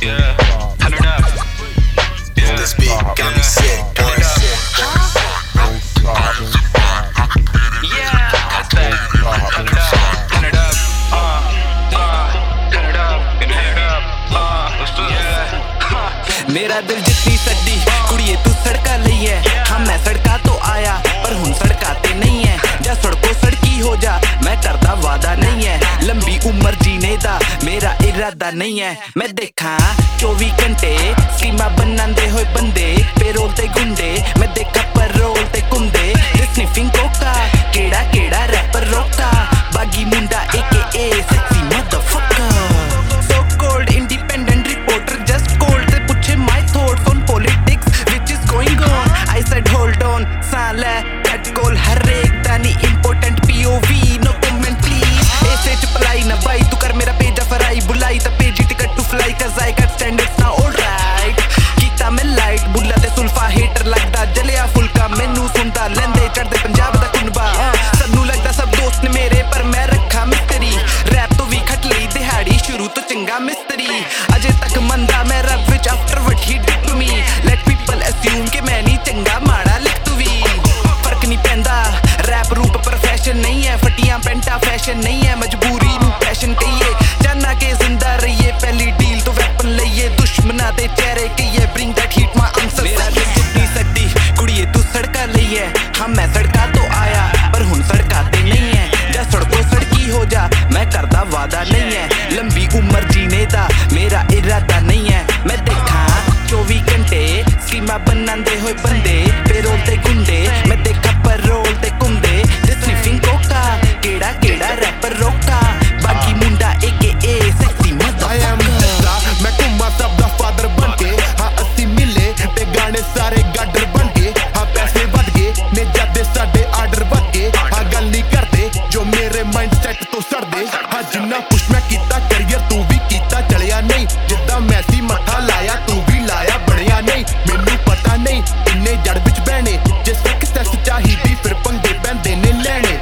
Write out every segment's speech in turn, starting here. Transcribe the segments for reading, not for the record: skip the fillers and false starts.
Yeah, turn it up. Yeah, This beat got me sick, boy. Yeah, that's that. Turn it up, turn it up. Turn it up, turn it up. Let's do it. मेरा दिल जितनी सड्डी कुड़िए तू सड़का लई है। हाँ मैं सड़का तो आया पर हुण सड़का ते नहीं है। जा सड़को सड़की हो जा, मैं करदा वादा नहीं है। लंबी उम्र जीने दा मेरा इरादा नहीं है। मैं देखा 24 घंटे सीमा बनांदे होए बंदे, पेरोल ते गुंडे। मैं देखा परोल ते कुंदे, स्निफिंग कोका केड़ा केड़ा रैपर रोका। बागी मुंडा AKA sexy motherfucker, so cold independent reporter just cold te puche my thoughts on politics which is going on. I said hold on ਸਾਹ ਲੈ ਕੱਟ ਕੋਲ ਹਰੇਕ ਦਾ ਨੀ important POV no comment please। ऐसे च पलाई ना बाई तू कर मेरा पेजा फराई बुलाई ता पेजी ticket to fly cause I got standards now alright। कीता मैं लाइट बुला ते सुल्फा हेटर लगदा जलिया फुलका मैनू सुनदा लैंदे चढ़दे पंजाब दा कुनबा। सबनू लगदा सब दोस्त ने मेरे पर मैं रखा मिस्त्री। रैप तो भी खट लई दिहाड़ी शुरू तो चंगा मिस्त्री। अजे तक मंदा मैं रब विच after what he did to me. Let people assume कि मैं नहीं चंगा माड़ा लिख तू भी। फर्क नहीं पैंदा रैप रूप प्रोफेशन नहीं है। फटियां पेंटा फैशन नहीं है, मजबूरी नू पैशन कहिए। जाना के जिंदा रहिए पहली डील तो वैपन लइए। दुश्मना दे चेहरे कहिए bring that heat my answer। मेरा दिल जितनी सकती कुड़िए तू सड़का लई है। हाँ मैं सड़का तो आया पर हुण सड़का ते नहीं है। जा सड़को सड़की हो जा, मैं करदा वादा नहीं है। लंबी उम्र जीने दा मेरा इरादा नहीं है। मैं देखा 24 घंटे सीमा बनांदे होए बंदे, पेरोल ते गुंडे। मैं देखा परोल ते कुंदे, स्निफिंग कोका केड़ा केड़ा रैपर रोका। बागी मुंडा AKA sexy motherfucker। मैं घुमा सब दा फादर बन के। हाँ अस्सी मिले ते गाने सारे गाडर बन के। हाँ पैसे वध गए ने जाते साडे आर्डर वध गए। हाँ गल नहीं करते जो मेरे माइंड सैट तो सड़दे। हाँ जिन्ना पुश मैं कीता करियर तू भी कीता चलिया नहीं। जिद्दां मैसी मत्था लाया तू भी लाया बढ़िया नहीं। मैनू पता नहीं इन्ने जड़ विच बहने जे सक्सेस चाहिदी फिर पंगे पैंदे ने लैणे।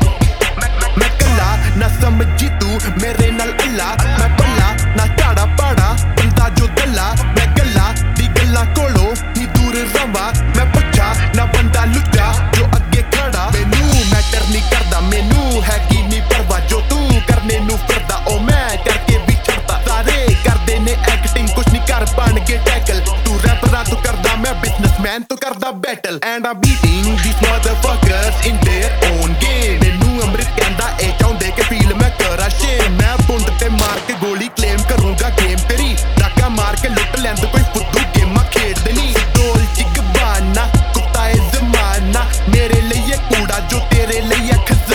मैं कल्ला ना समझी तू मेरे नाल अल्लाह। मैं भला ना झाड़ा पाड़ा बंदा जो दल्ला। मैं गल्ला दी गल्लां कोलों ही दूर रवां। मैं पुछा ना बंदा लुच्चा जो अगे खड़ा। मैनू मैटर नहीं करदा मैनू है की नहीं परवाह जो तू करने नू फिरदा। ओ मैं करके भी छड़दा सारे करदे ने एक्टिंग कुछ नहीं कर बन के टैकल। तू रैपरा तो करदा मैं बिजनेसमैन तो करदा battle. And I beating these motherfuckers in their own game। मैनू अमृत कहंदा ए चाहुंदे के फील मैं करा शेम। मैं बुंड ते मार के गोली क्लेम करूंगा गेम तेरी। डाका मार के लुट लैंद कोई फुद्दू गेमां खेडदे नहीं। डोल चिक बाना कुत्ता ए जमाना मेरे लिए कूड़ा जो तेरे लिए खजाना।